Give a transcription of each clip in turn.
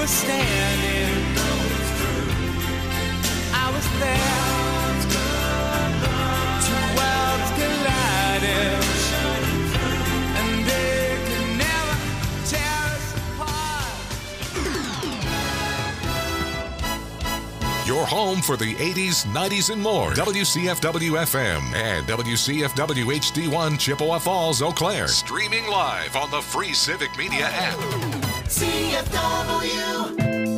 were standing, I was there. Two worlds collided, and they could never tear us apart. Your home for the 80s, 90s, and more. WCFW-FM and WCFW HD1 Chippewa Falls, Eau Claire. Streaming live on the free Civic Media app. CFW.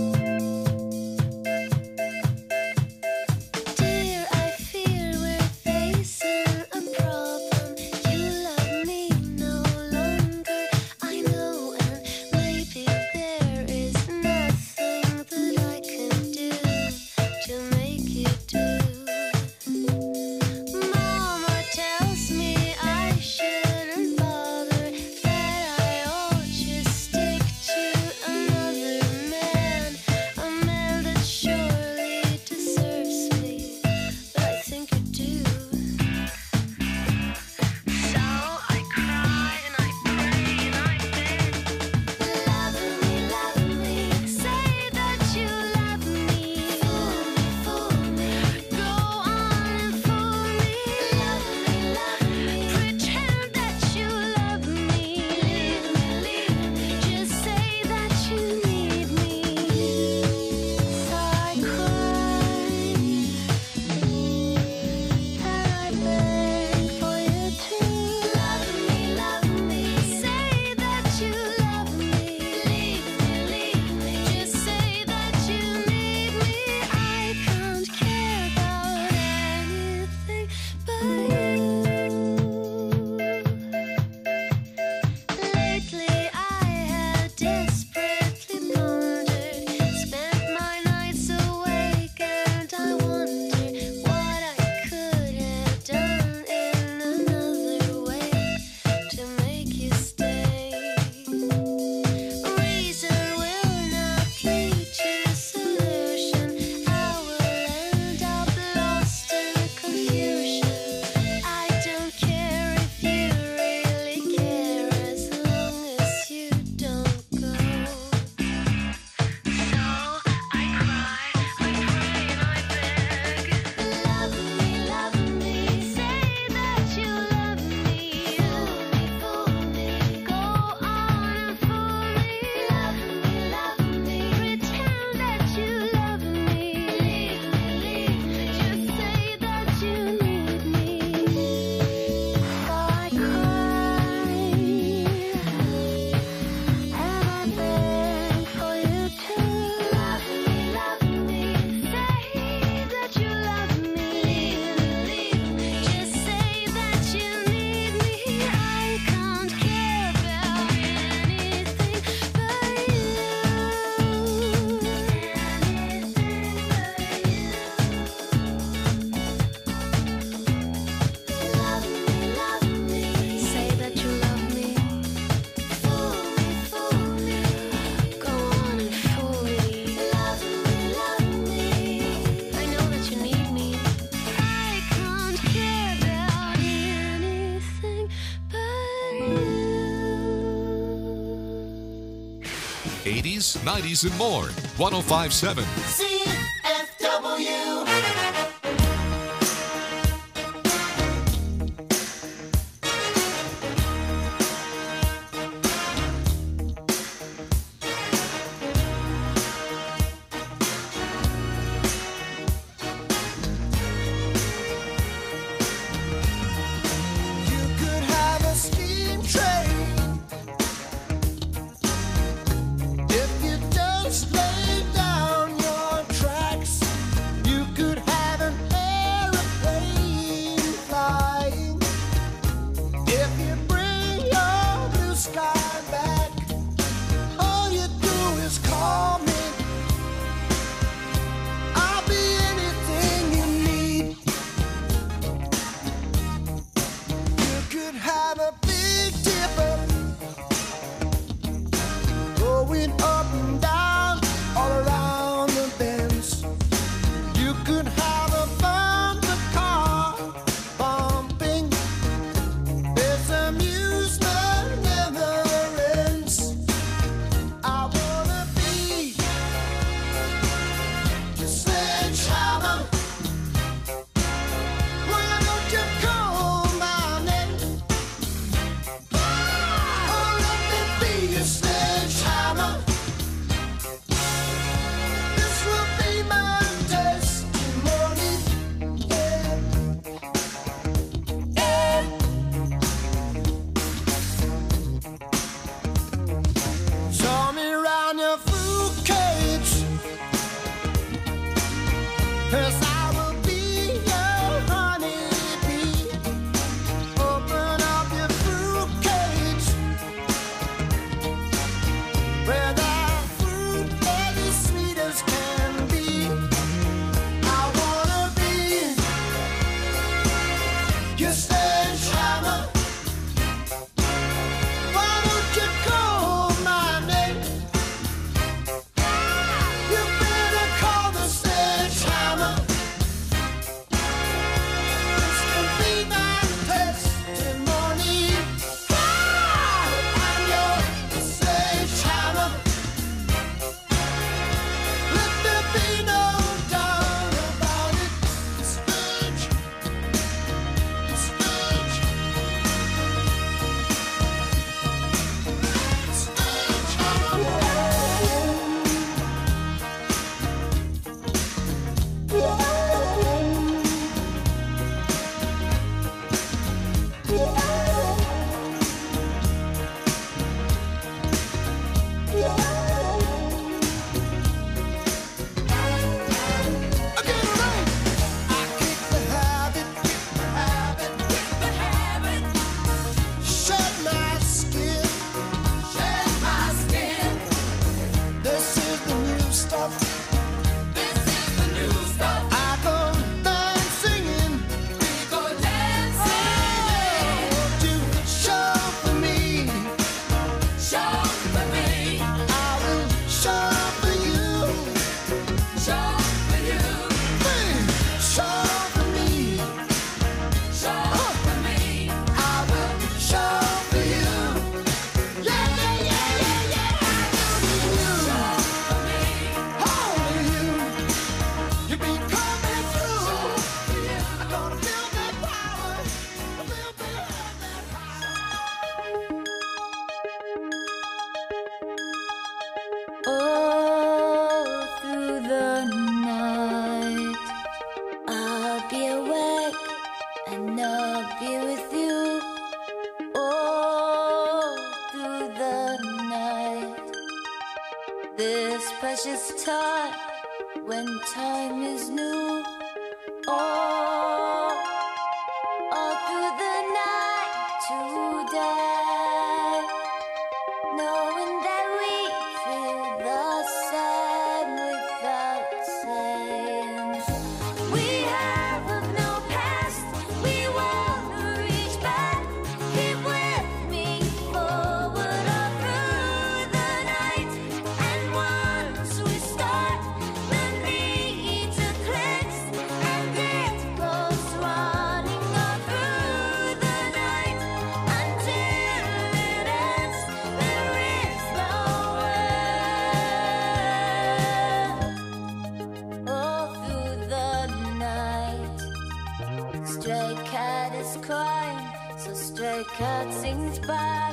'80s, '90s, and more. 105.7 CFW. If you just lay down your night. This precious time, when time is new. All through the night today, knowing that we feel the same without saying. We have no past, we wanna reach back. Keep with me forward all through the night. And once we start, the need to cleanse, and it goes running all through the night until it ends. There is no end. All through the night, stray cat is crying, so stray cat sings back.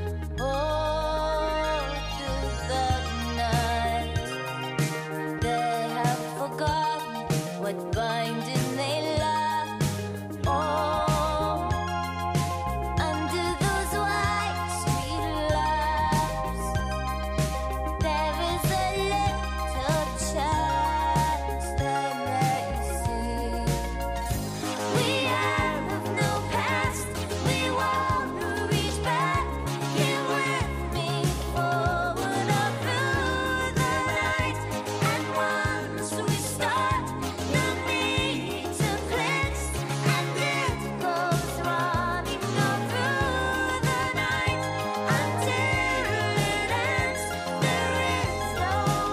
All through the night, they have forgotten what binding they lack. Oh, under those white street lamps, there is a little chance they may see. We have no past, we wanna reach back. Here with me forward all through the night. And once we start, no need to cleanse, and it goes running all through the night until it ends. There is no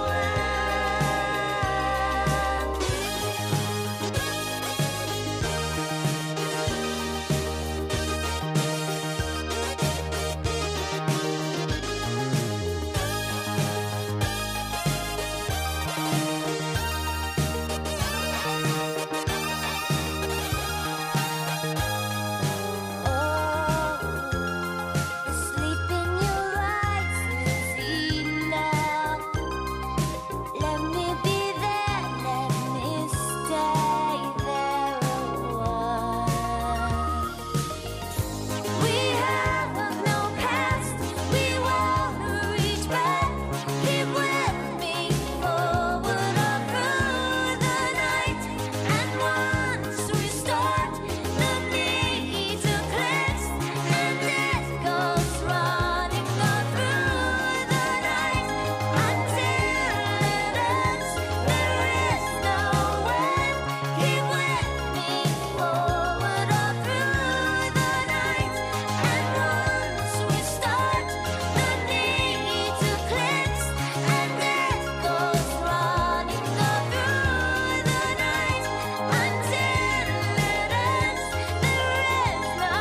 sleep in your eyes is enough. Let me be there, let me stay there a while. We have no past, we wanna reach back. Keep with me forward all through the night. And once we start, the need to cleanse, and it goes running all through the night until it ends. There is no end. Keep with me forward all through the night. And once we start, the need to cleanse, and it goes running all through the night until it ends. There is no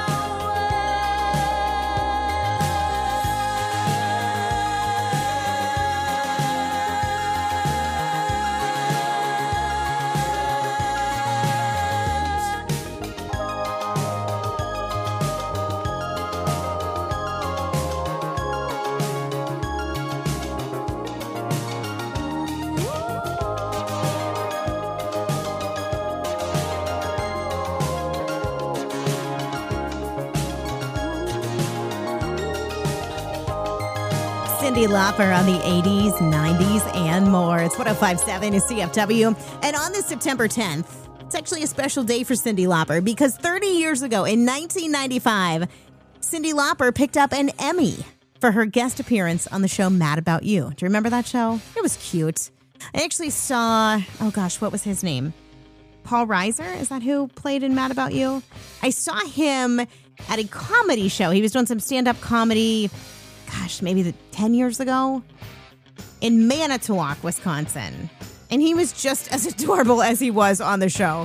Cyndi Lauper on the 80s, 90s, and more. It's 105.7 is CFW. And on this September 10th, it's actually a special day for Cyndi Lauper because 30 years ago, in 1995, Cyndi Lauper picked up an Emmy for her guest appearance on the show Mad About You. Do you remember that show? It was cute. I actually saw, oh gosh, what was his name? Paul Reiser? Is that who played in Mad About You? I saw him at a comedy show. He was doing some stand-up comedy, gosh, maybe 10 years ago in Manitowoc, Wisconsin. And he was just as adorable as he was on the show.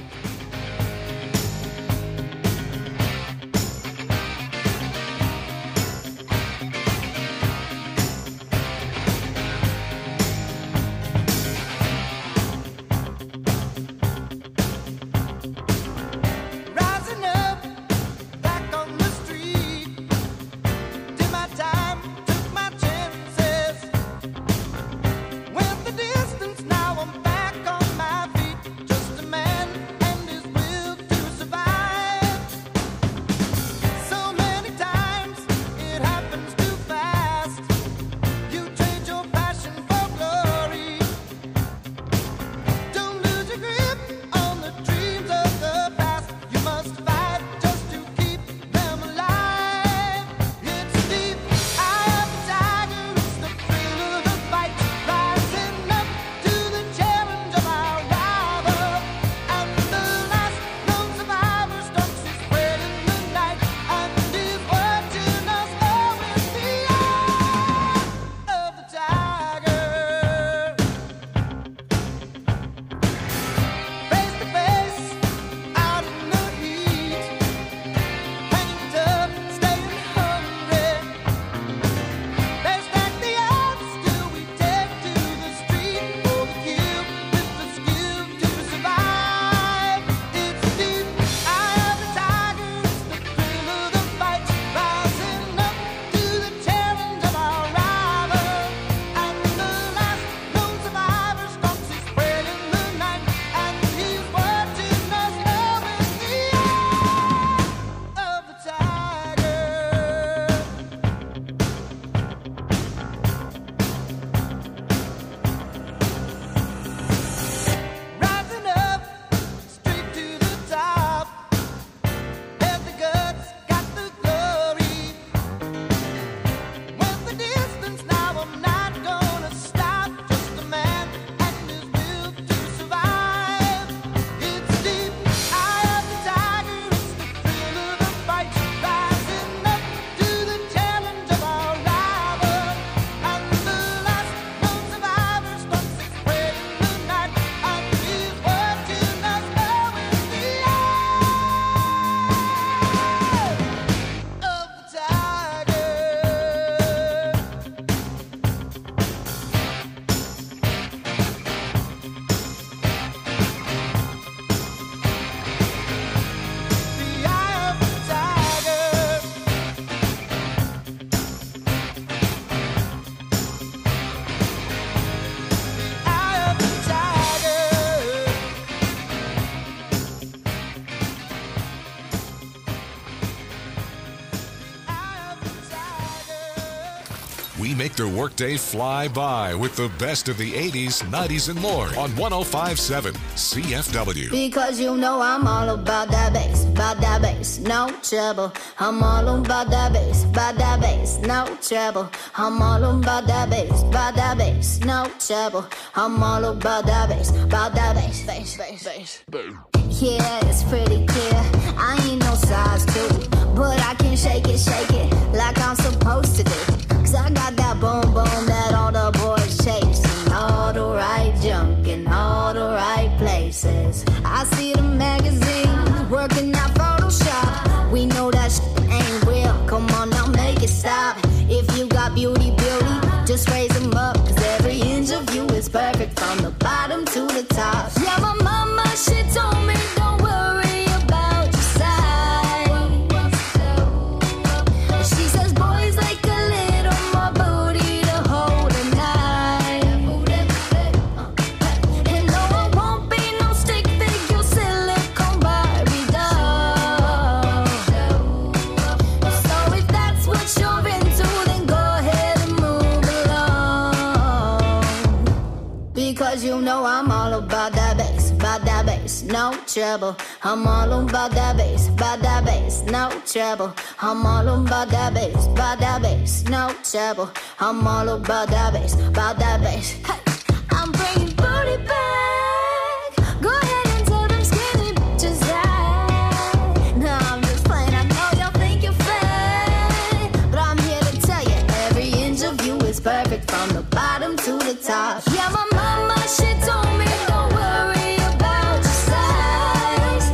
Rising up, back on the street. Did my time, took my chances. Went the distance, now I'm back on my feet. Just a man and let the workday fly by with the best of the 80s, 90s, and more on 105.7 CFW. Because you know I'm all about that bass, no trouble. I'm all about that bass, no trouble. I'm all about that bass, no trouble. I'm all about that bass, bass. Yeah, it's pretty clear. I ain't no size 2, but I can shake it like I'm supposed to do. Cause I got that boom boom that all the boys chase, and all the right junk in all the right places. I see the magazines working out Photoshop. We know that shit ain't real. Come on now, make it stop. If you got beauty, just raise them up. Cause every inch of you is perfect from the bottom to the top. Yeah, my mama, she told me don't worry about your size. She says boys like a little more booty to hold a knife. And no, I won't be no stick figure silicone Barbie doll. So if that's what you're into, then go ahead and move along. Because you know I'm all about that bass, no trouble. I'm all about that bass, no trouble. I'm all about that bass, no trouble. I'm all about that bass. Hey, I'm bringing booty back. Go ahead and tell them skinny bitches that. No, I'm just playing. I know y'all think you're fat, but I'm here to tell you every inch of you is perfect from the bottom to the top. Yeah, my mama, she told me don't worry about your size.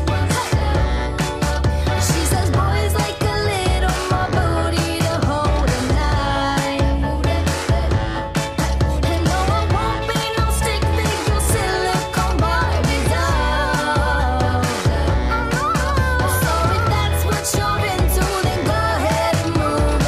She says boys like a little more booty to hold a knife. And no, I won't be no stick figure silicone Barbie doll. So if that's what you're into, then go ahead and move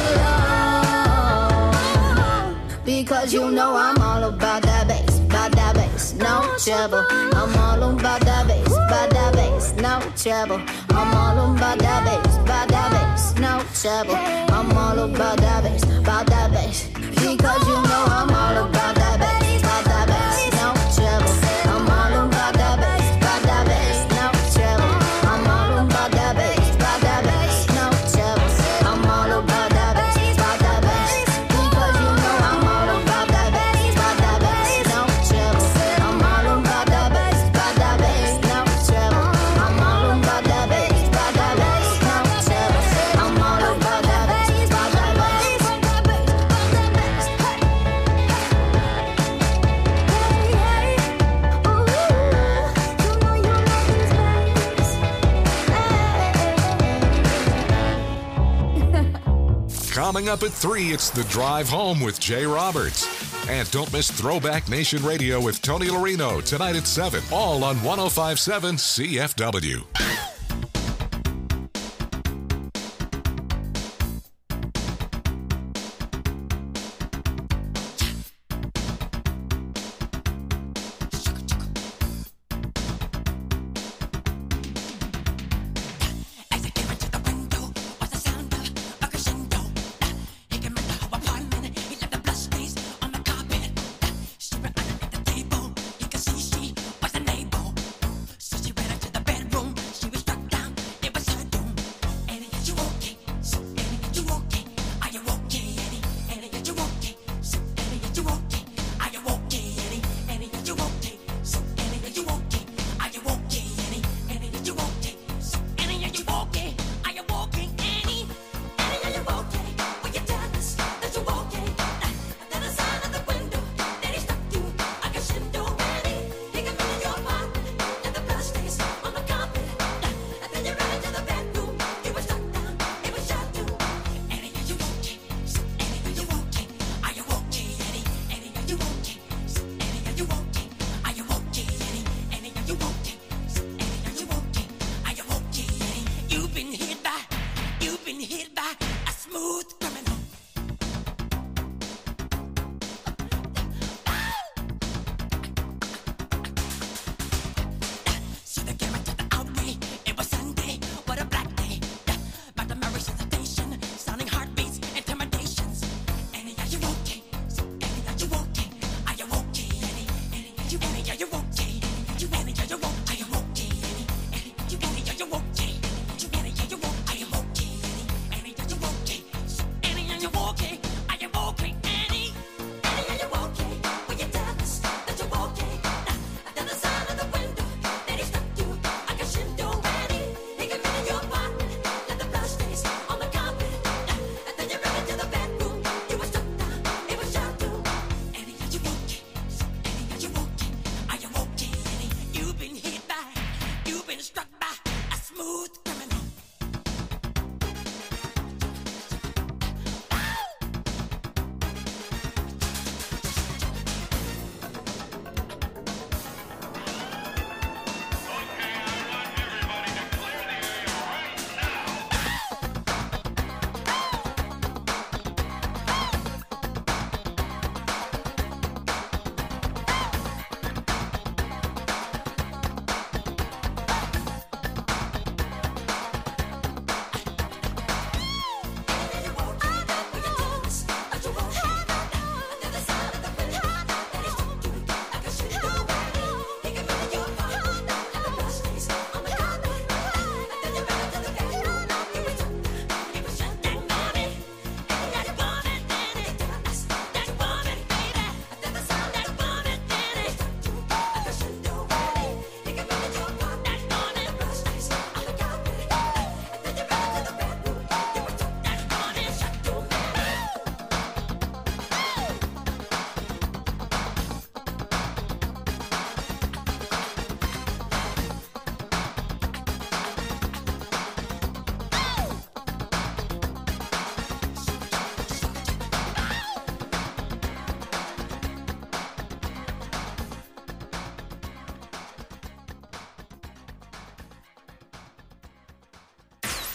along. Because you know I'm all about that bass, no trouble. I'm all about that bass, no trouble. I'm all about that bass, no trouble. I'm all about that bass, because you know I'm all about that bass, no trouble. I'm all about that bass, no trouble. I'm all about that bass, no trouble. I'm all about that bass, because you know I'm all about that bass, no trouble. I'm all about that bass, no trouble. I'm all about that bass, no trouble. I'm all about that bass. Coming up at 3, it's The Drive Home with Jay Roberts. And don't miss Throwback Nation Radio with Tony Larino tonight at 7, all on 105.7 CFW. She was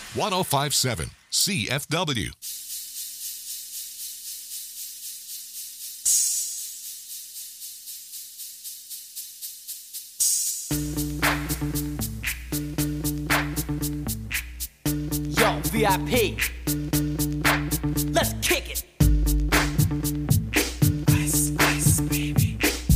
1057 CFW. Yo, VIP. Let's kick it. Ice, ice, baby.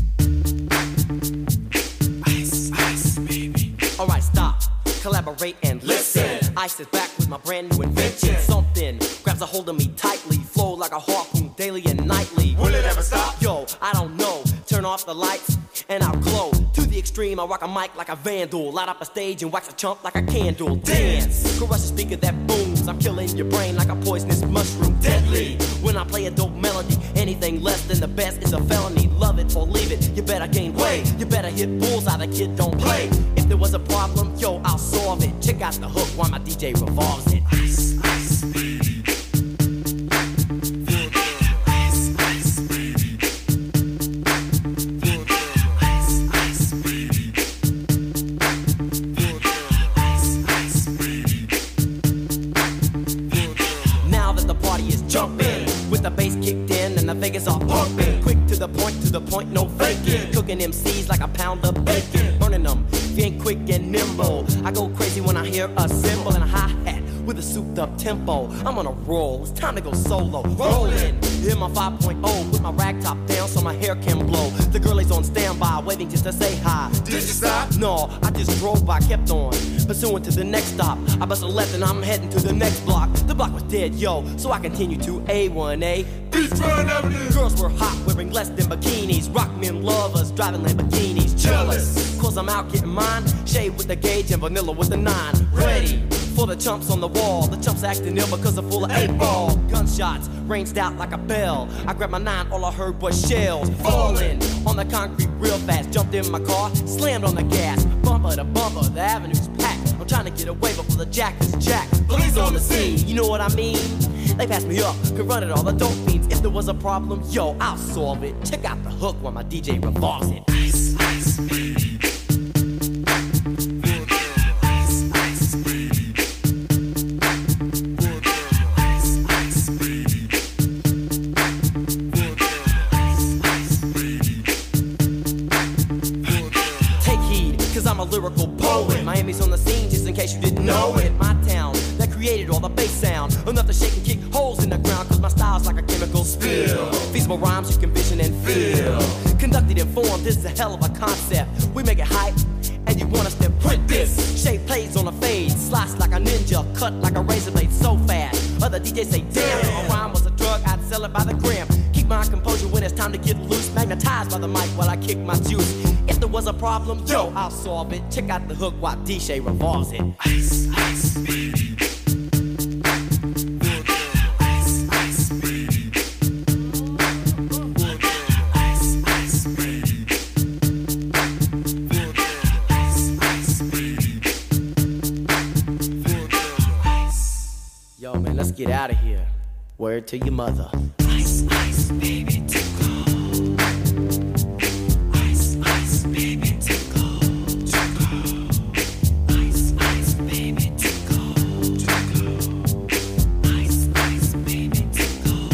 Ice, ice, baby. Alright, stop. Collaborate and listen. Ice is back with my brand new invention. Something grabs a hold of me tightly. Flow like a harpoon daily and nightly. Will it ever stop? Yo, I don't know. Turn off the lights and I'll glow. To the extreme, I rock a mic like a vandal. Light up a stage and wax a chump like a candle. Dance, crush a speaker that booms. I'm killing your brain like a poisonous mushroom. Deadly, when I play a dope melody. Anything less than the best is a felony. Love it or leave it, you better gain weight. You better hit bullseye, the kid don't play. If there was a problem, yo, I'll solve it. Check out the hook while my DJ revolves it. Ice, ice, baby. The bass kicked in and the Vegas are pumping. Quick to the point, no faking. Cooking MCs like a pound of bacon. Burning them, if you ain't quick and nimble. I go crazy when I hear a cymbal and a hi-hat with a souped up tempo. I'm on a roll, it's time to go solo. Rolling, hit my 5.0 with my rag top down so my hair can blow. The girl is on standby, waiting just to say hi. Did you stop? No, I just drove by, kept on pursuing to the next stop. I bust a left and I'm heading to the next block. The block was dead, yo, so I continue to A1A. Beachfront Avenue. Girls were hot, wearing less than bikinis. Rock men lovers, driving Lamborghinis. Jealous, cause I'm out getting mine. Shade with the gauge and vanilla with the 9. Ready for the chumps on the wall. The chumps acting ill because they're full of 8-ball. Gunshots ranged out like a bell. I grabbed my 9, all I heard was shells falling on the concrete real fast. Jumped in my car, slammed on the gas. Bumper to bumper, the avenue's packed. I'm trying to get away before the jack is jacked. Police on the scene, you know what I mean? They passed me up, could run it all, the dope fiends. If there was a problem, yo, I'll solve it. Check out the hook while my DJ revolves it. Ice, ice, baby. I'm a lyrical poet. Miami's on the scene, just in case you didn't know it. My town that created all the bass sound, enough to shake and kick holes in the ground. Cause my style's like a chemical spill. Feasible rhymes you can vision and feel. Conducted in form, this is a hell of a concept. We make it hype, and you want us to print this. Shape plays on a fade, slice like a ninja, cut like a razor blade so fast. Other DJs say, damn, if a rhyme was a drug, I'd sell it by the gram. Keep my composure when it's time to get loose. Magnetized by the mic while I kick my juice. If there was a problem, yo, I'll solve it. Check out the hook while DJ revolves it. Ice, ice, baby. Ice, ice, baby. Ice, ice, baby. Ice, ice, baby. Yo, man, let's get out of here. Word to your mother. Ice, ice, baby, to go. Ice, ice, baby, to go. Ice, ice, baby, to go. Ice, ice, baby, to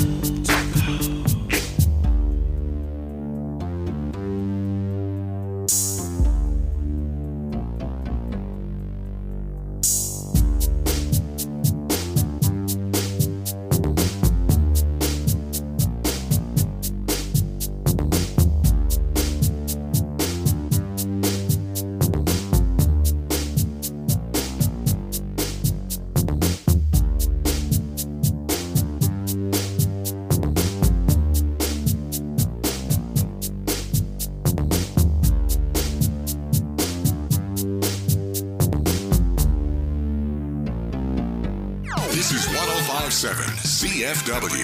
This is 1057 CFW.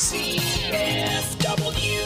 CFW.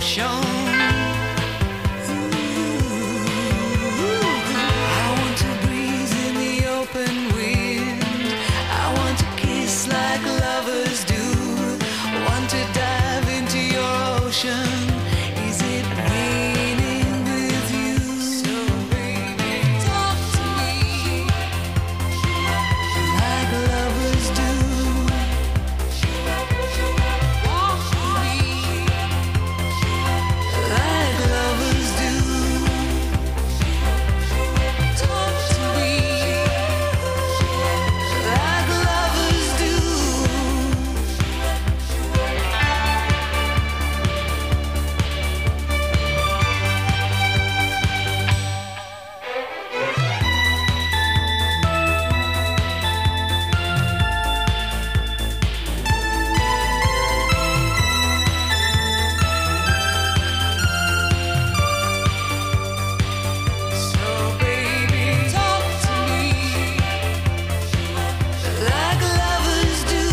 emotion. I want to breathe in the open wind. I want to kiss like lovers do. Want to dive into your ocean. Is it raining with you? So baby, talk to me like lovers do. Walk with me like lovers do. Talk to me like lovers do. So baby, talk to me like lovers do.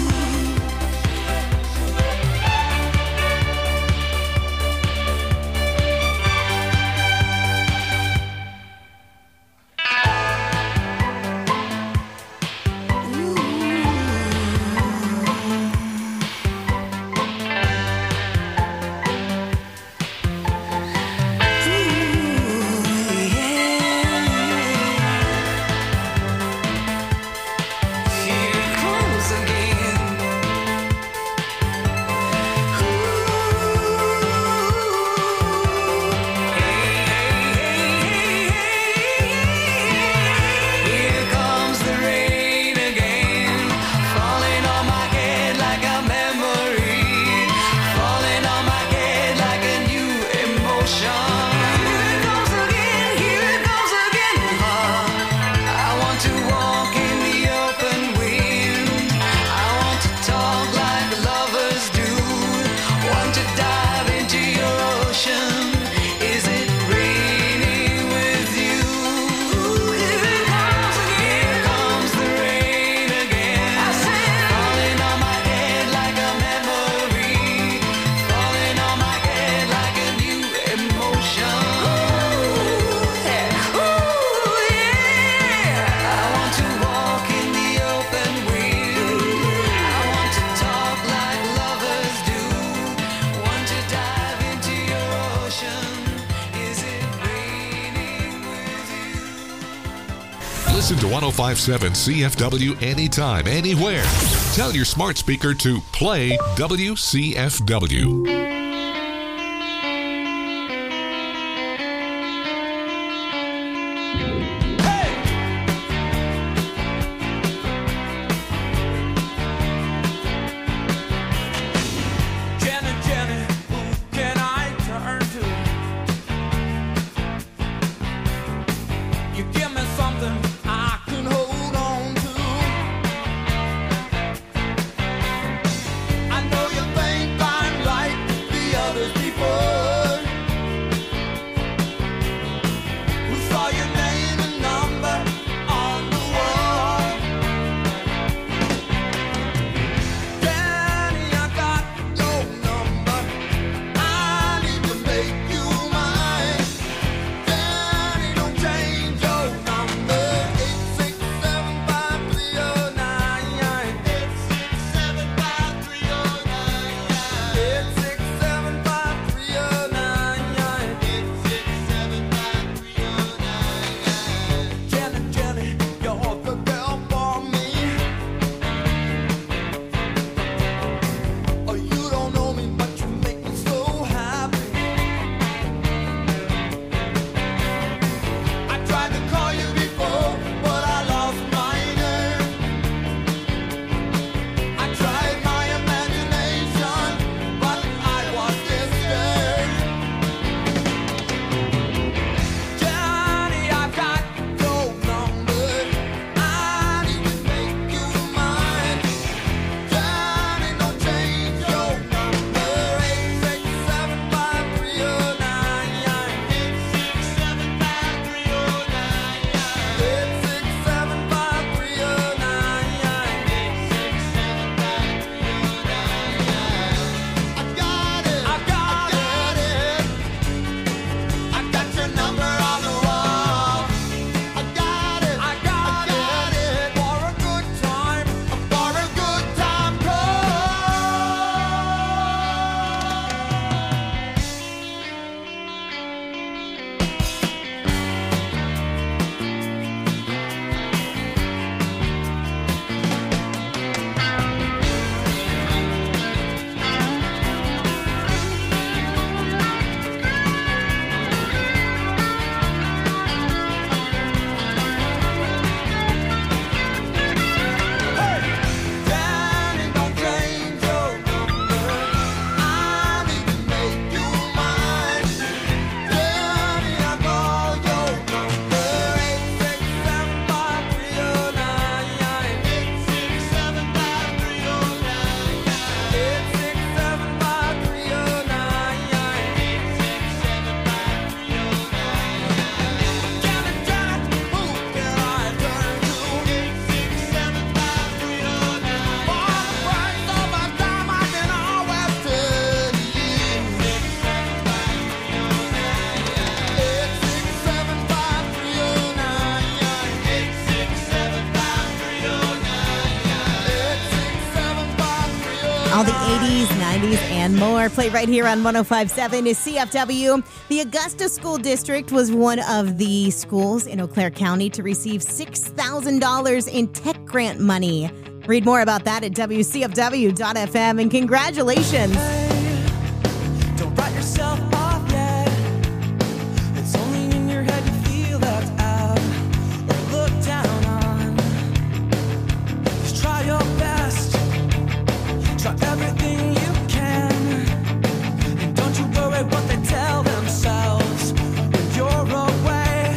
Here it comes again. Here comes the rain again, falling on my head like a memory, falling on my head like a new emotion. Here it comes again, here it comes again. I want to walk in the open wind. I want to talk like lovers do. Want to dive into your ocean. Is it raining with you? Here it comes again. Here comes the rain again. I said, falling on my head like a memory, falling on my head like a new emotion. Ooh, yeah. I want to walk in the open wind. I want to talk like lovers do. Want to dive into your ocean. Is it raining with you? Listen to 1057 CFW anytime, anywhere. Tell your smart speaker to play WCFW. Jenny, Jenny, who can I turn to? You give me something I can hold on to. I know you think I'm right, 80s, 90s, and more. Play right here on 105.7 is CFW. The Augusta School District was one of the schools in Eau Claire County to receive $6,000 in tech grant money. Read more about that at WCFW.fm, and congratulations. Don't write yourself off yet. It's only in your head you feel left out or looked down on. Just try your best. Try everything you can. And don't you worry what they tell themselves when you're away.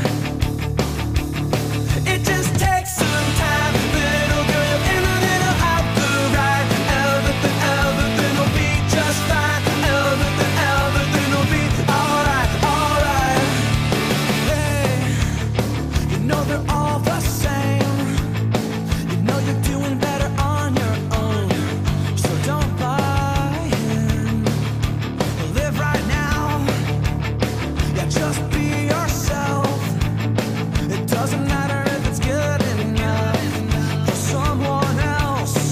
It just takes some time, little girl, in a little out the right. Everything will be just fine. Everything will be alright, alright. Hey, you know they're all the same. You know you're doing better on your own. So don't buy in. Live right now. Yeah, just be yourself. It doesn't matter if it's good enough for someone else.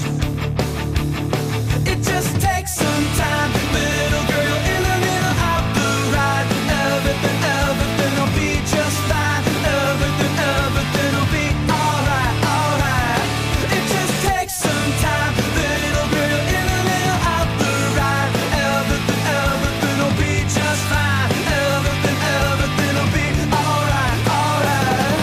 It just takes some time, little girl, in a little out the right. Everything will be just fine. Everything will be alright, alright. It just takes some time, little girl, in a little out the right. Everything will be just fine. Everything will be alright, alright.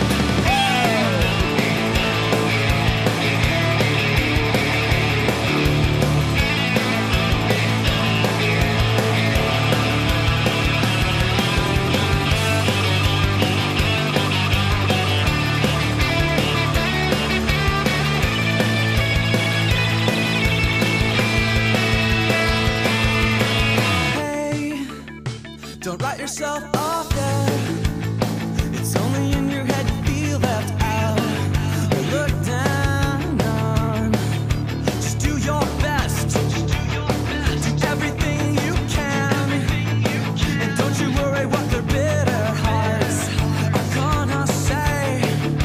Hey, don't write yourself off yet. It's only in your head you feel left out or looked down on. Just do your best. Do everything you can. And don't you worry what their bitter hearts are gonna say.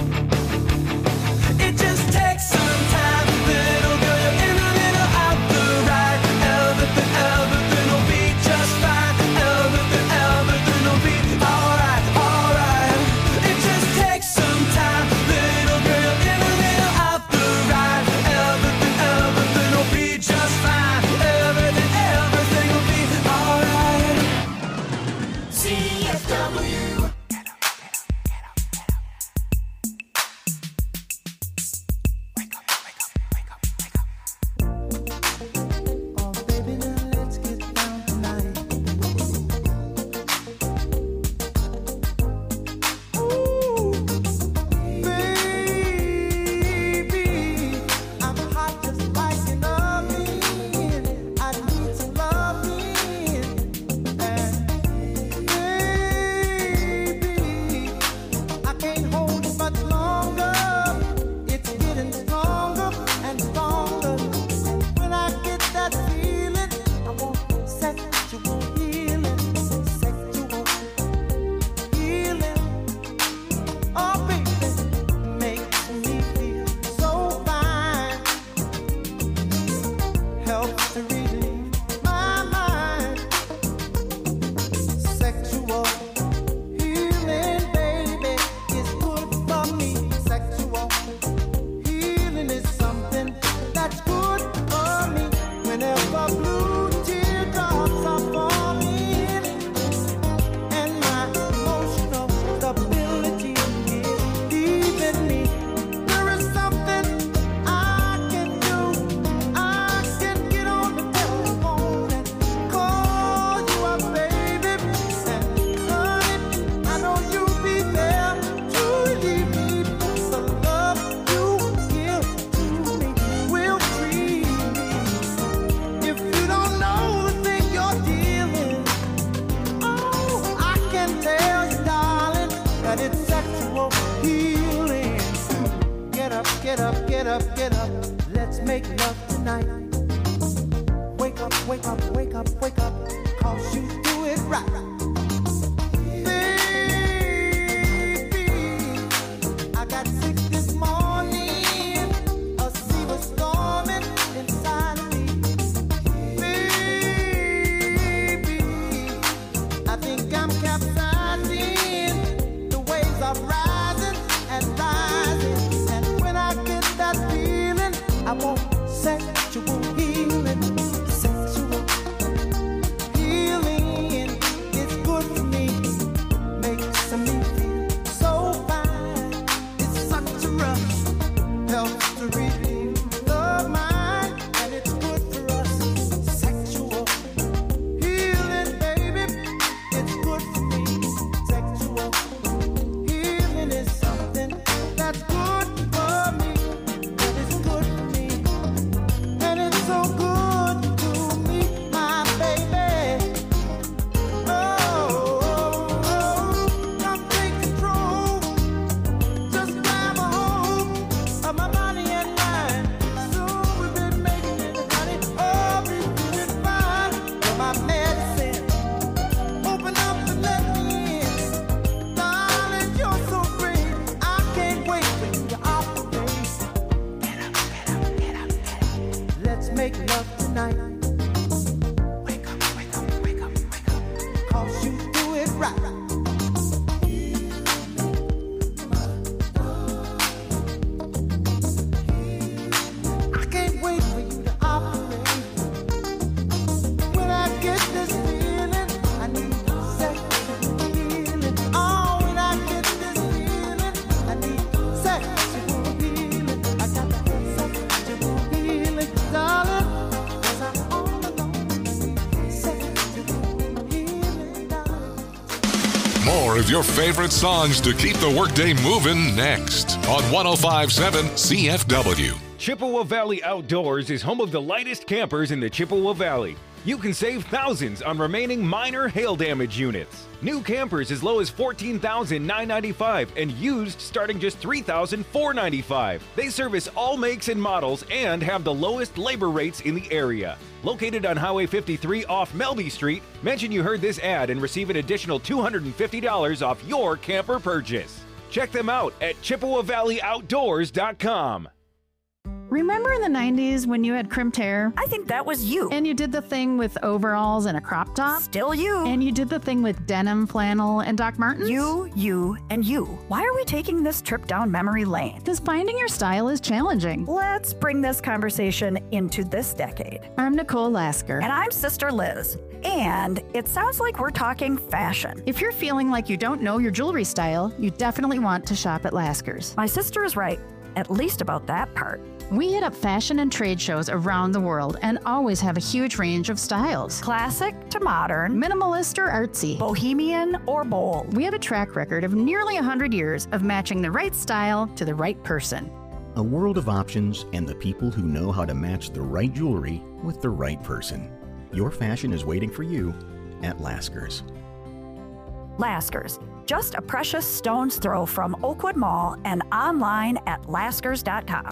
It just takes some time, little girl, in a little out the right. Everything will be just fine. Everything will be alright, alright. It just takes some time, little girl, in a little out the right. Everything will be just fine. Everything will be alright. CFW. Oh, baby, now let's get down tonight. Ooh, baby, I'm hot just like an oven. I need some loving. And baby, I can't hold it much longer. It's getting stronger and stronger. When I get that feeling, I want sexual healing, sexual healing. Oh, baby, makes me feel so fine. Helps to relieve my mind. Sexual healing, baby, is good for me. Sexual healing is something that's good for me. Whenever blue teardrops are falling and my emotional stability is leaving me, there is something I can do. I can get on the telephone and call you up, baby. And honey, I know you'll be there to relieve me. The love you give to me will free me. If you don't know the thing you're dealing, oh, I can tell you, darling, that it's sexual healing. Get up, get up, get up, get up. Let's make love tonight. Wake up, wake up, wake up, wake up. 'Cause you do it right. Baby, I got sick this morning. A sea was storming inside of me. I can't wait for you to operate. When I get this feeling, I need sexual healing. Oh, when I get this feeling, I need sexual healing. I got that sexual healing, darling, 'cause I'm all alone. Sexual healing, darling. More of your favorite songs to keep the workday moving next on 105.7 CFW. Chippewa Valley Outdoors is home of the lightest campers in the Chippewa Valley. You can save thousands on remaining minor hail damage units. New campers as low as $14,995 and used starting just $3,495. They service all makes and models and have the lowest labor rates in the area. Located on Highway 53 off Melby Street, mention you heard this ad and receive an additional $250 off your camper purchase. Check them out at ChippewaValleyOutdoors.com. Remember in the 90s when you had crimped hair? I think that was you. And you did the thing with overalls and a crop top? Still you. And you did the thing with denim, flannel, and Doc Martens? You, and you. Why are we taking this trip down memory lane? Because finding your style is challenging. Let's bring this conversation into this decade. I'm Nicole Lasker. And I'm Sister Liz. And it sounds like we're talking fashion. If you're feeling like you don't know your jewelry style, you definitely want to shop at Lasker's. My sister is right, at least about that part. We hit up fashion and trade shows around the world and always have a huge range of styles. Classic to modern, minimalist or artsy, bohemian or bold. We have a track record of nearly 100 years of matching the right style to the right person. A world of options and the people who know how to match the right jewelry with the right person. Your fashion is waiting for you at Lasker's. Lasker's, just a precious stone's throw from Oakwood Mall and online at laskers.com.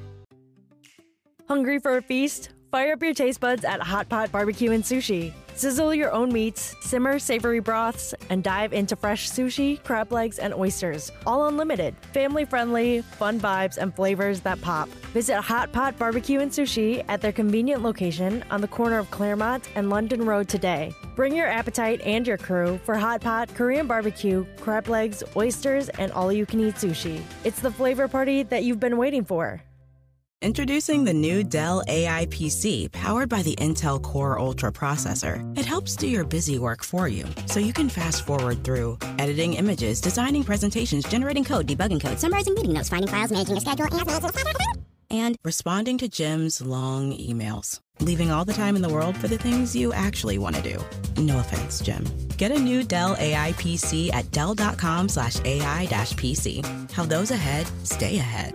Hungry for a feast? Fire up your taste buds at Hot Pot Barbecue and Sushi. Sizzle your own meats, simmer savory broths, and dive into fresh sushi, crab legs, and oysters. All unlimited. Family friendly, fun vibes, and flavors that pop. Visit Hot Pot Barbecue and Sushi at their convenient location on the corner of Claremont and London Road today. Bring your appetite and your crew for Hot Pot, Korean barbecue, crab legs, oysters, and all you can eat sushi. It's the flavor party that you've been waiting for. Introducing the new Dell AI PC powered by the Intel Core Ultra processor. It helps do your busy work for you, so you can fast forward through editing images, designing presentations, generating code, debugging code, summarizing meeting notes, finding files, managing a schedule, and responding to Jim's long emails. Leaving all the time in the world for the things you actually want to do. No offense, Jim. Get a new Dell AI PC at dell.com/AI-PC. How those ahead stay ahead.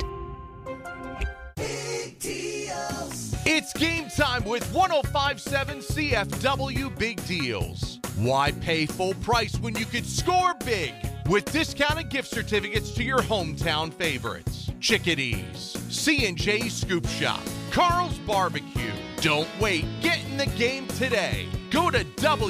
It's game time with 105.7 CFW Big Deals. Why pay full price when you could score big with discounted gift certificates to your hometown favorites? Chickadees, C&J Scoop Shop, Carl's Barbecue. Don't wait, get in the game today. Go to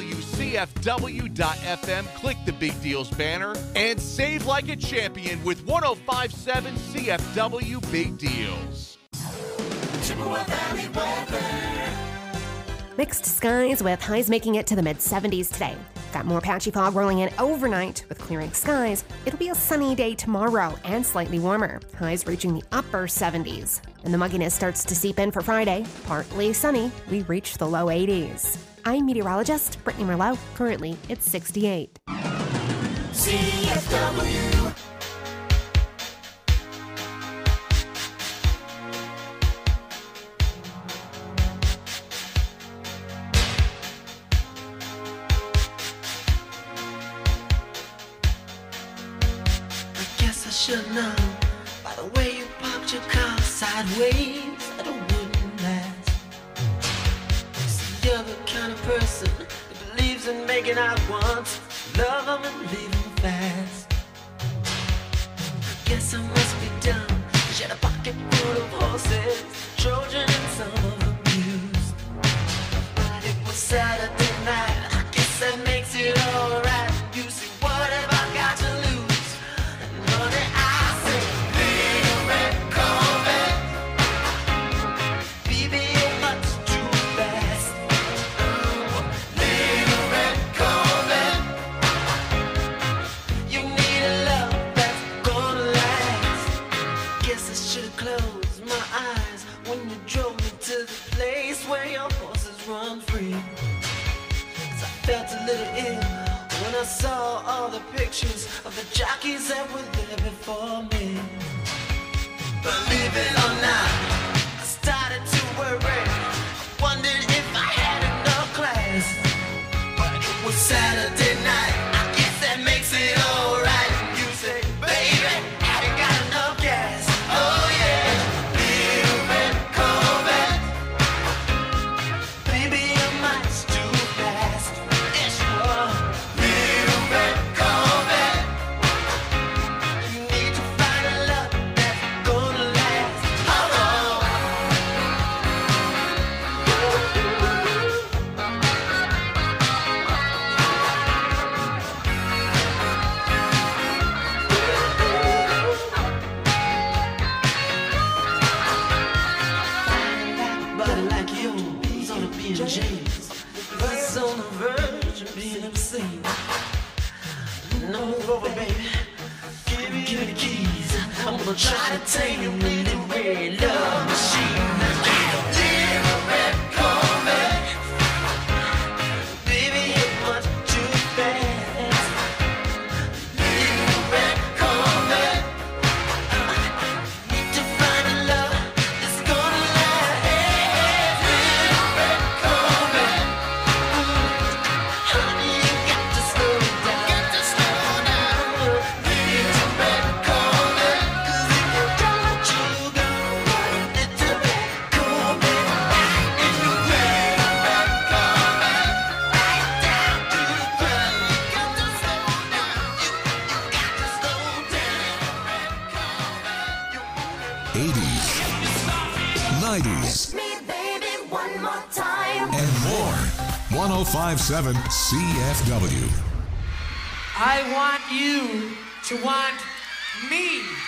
WCFW.FM, click the Big Deals banner, and save like a champion with 105.7 CFW Big Deals. Chippewa Valley weather. Mixed skies with highs making it to the mid-70s today. Got more patchy fog rolling in overnight with clearing skies. It'll be a sunny day tomorrow and slightly warmer. Highs reaching the upper 70s. And the mugginess starts to seep in for Friday. Partly sunny, we reach the low 80s. I'm meteorologist Brittany Merlot. Currently, it's 68. CFW. Should know by the way you parked your car sideways that it wouldn't last. See, you're the kind of person that believes in making out once, love them and leave them fast. I guess I must be dumb. She had a pocket full of horses, Trojan and some of them used. But it was Saturday night. I guess that makes it alright. You see, what have I got to lose? little ill when I saw all the pictures of the jockeys that were there before me. Believe it or not, I started to worry. I wondered if I had enough class. But it was Saturday night, I guess that makes it alright. You say, baby, have you got enough gas? Oh yeah, little red Corvette. Baby, your mind's too fast. It's your little red Corvette. You need to find a love that's gonna last. Oh, body like yours on a B&J's, bus on the verge of being obscene. No over, baby. Give me the keys. I'm gonna try to tame you in the red love machine. Little red Corvette. Baby, you're much too fast. Little red Corvette. Need to find a love that's gonna last. Little red Corvette. Honey, you got to slow down. Little red Corvette. 'Cause if you don't, you go. Little red Corvette. In the red Corvette. Right down to the ground. You got to slow down. You got to slow down. 80s, 90s, Me, baby, one more time. and more. 1057 CFW. I want you to want me.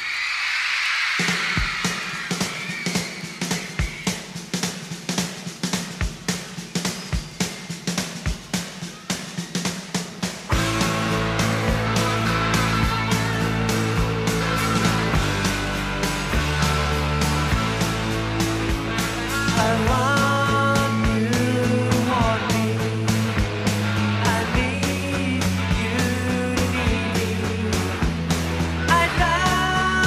I want you to want me. I need you to need me. I love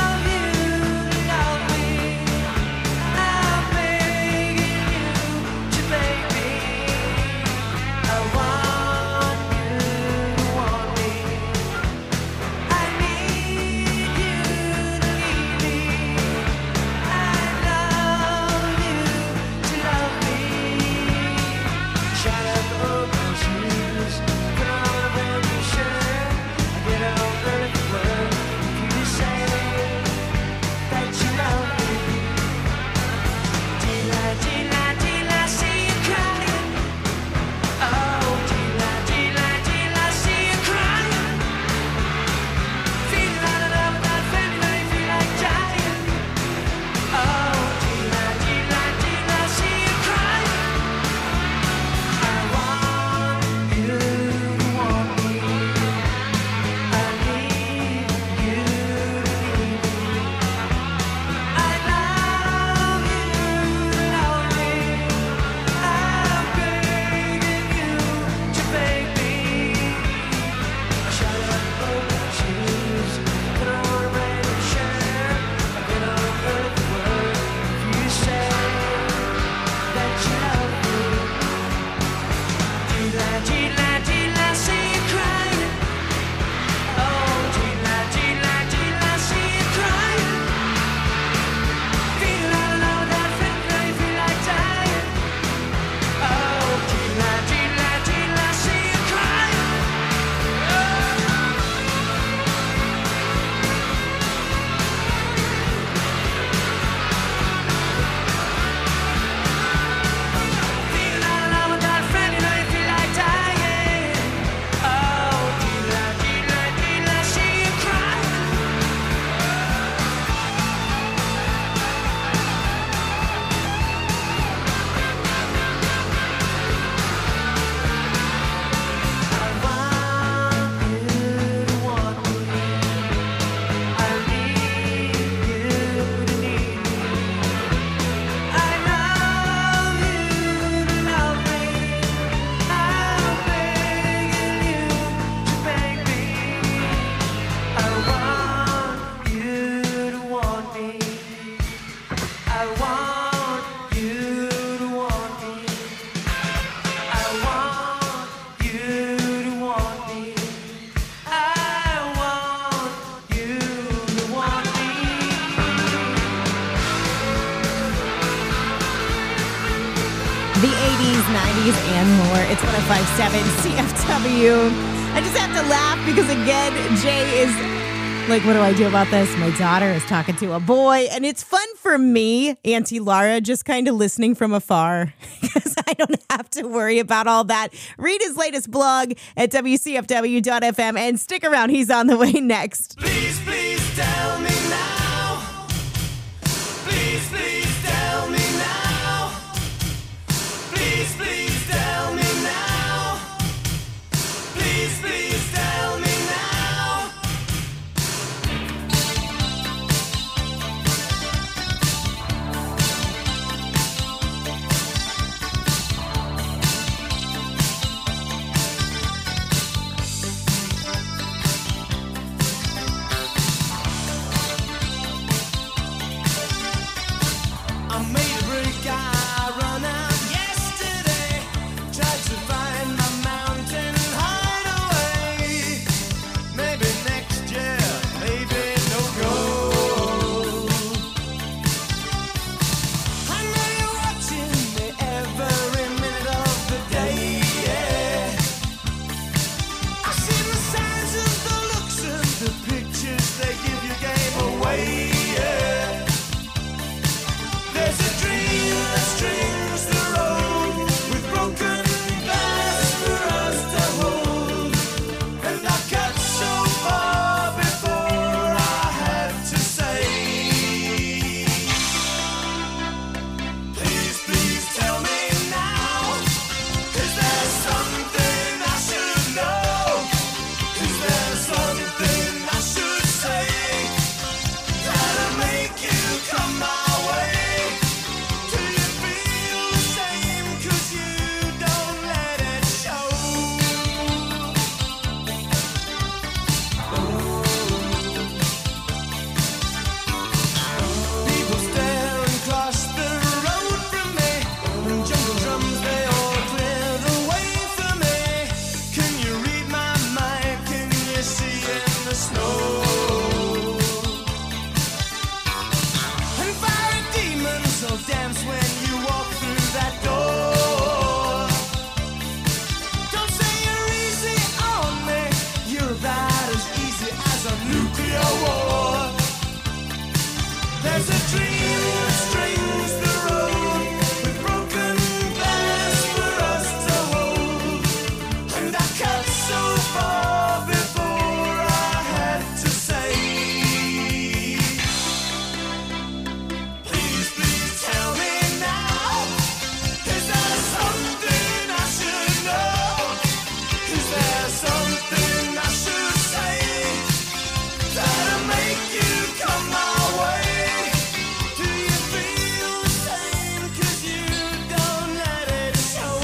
80s and more. It's 105.7 CFW. I just have to laugh because, again, Jay is like, what do I do about this? My daughter is talking to a boy, and it's fun for me, Auntie Laura, just kind of listening from afar because I don't have to worry about all that. Read his latest blog at WCFW.FM and stick around. He's on the way next. Please, please tell me now. Please, please tell me now. Please, please tell me now. Please, please tell me now. I made a break, I run out yesterday. Tried to find my mountain hideaway. Maybe next year, maybe no go. I know you're watching me every minute of the day, yeah. I see the signs of the looks and the pictures they give you gave away, yeah. There's a dream that strings the road with broken glass for us to hold. And I got so far before I had to say, please, please tell me now. Is there something I should know? Is there something I should say that'll make you come my way? Do you feel the same? 'Cause you don't let it show. People stare and cross the road from me. And jungle drums, they all clear the way for me. Can you read my mind? Can you see in the snow? And fiery demons will dance when you walk through that door. Don't say you're easy on me. You're about as easy as a nuclear war. There's a dream that strings the road with broken glass for us to hold. And I cut so far before I had to say, please, please tell me now. Is there something I should know? Is there something I should say that'll make you come my way? Do you feel the same? 'Cause you don't let it show.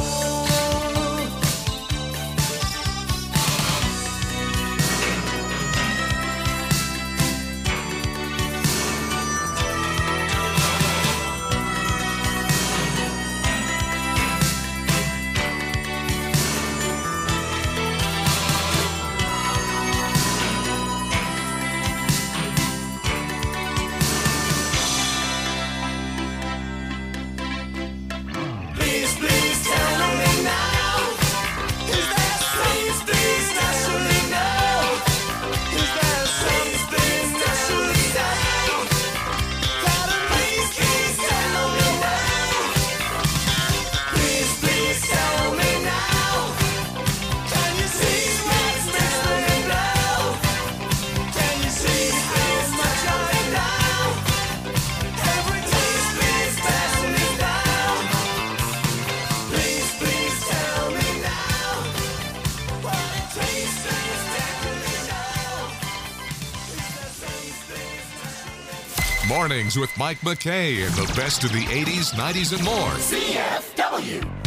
Please, please tell me now. Is there something I should know? Is there something I should say that'll make you tell me now? Please, please tell me now. Can you see what's makes me blow? Can you see how much I know? Every taste please pass me down. Please, please tell me now what it tastes is definitely now. Is there something Mornings with Mike McKay and the best of the 80s, 90s, and more. CFW.